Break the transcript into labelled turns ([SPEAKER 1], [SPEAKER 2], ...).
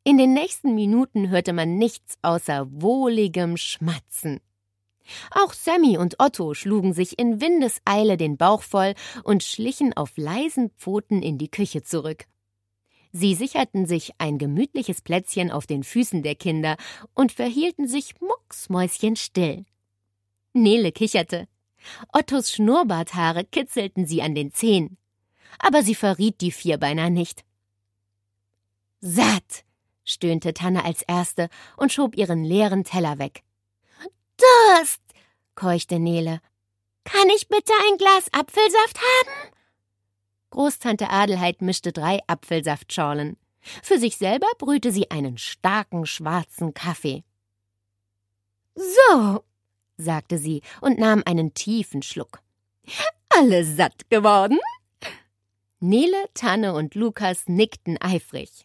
[SPEAKER 1] In den nächsten Minuten hörte man nichts außer wohligem Schmatzen. Auch Sammy und Otto schlugen sich in Windeseile den Bauch voll und schlichen auf leisen Pfoten in die Küche zurück. Sie sicherten sich ein gemütliches Plätzchen auf den Füßen der Kinder und verhielten sich mucksmäuschenstill. Nele kicherte. Ottos Schnurrbarthaare kitzelten sie an den Zehen. Aber sie verriet die Vierbeiner nicht. »Satt«, stöhnte Tanne als Erste und schob ihren leeren Teller weg. »Durst«, keuchte Nele. »Kann ich bitte ein Glas Apfelsaft haben?« Großtante Adelheid mischte 3 Apfelsaftschorlen. Für sich selber brühte sie einen starken schwarzen Kaffee. »So«, sagte sie und nahm einen tiefen Schluck. »Alle satt geworden?« Nele, Tanne und Lukas nickten eifrig.